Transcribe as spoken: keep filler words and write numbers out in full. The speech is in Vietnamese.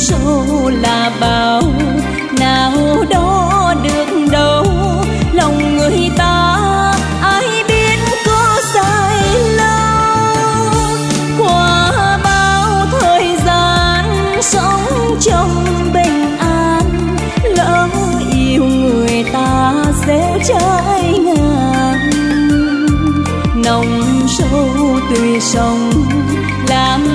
sâu là bao, nào đó được đâu. Lòng người ta ai biết có sai lâu. Qua bao thời gian sống trong bình an, lỡ yêu người ta gieo trái ngang. Nồng sâu tùy sông làm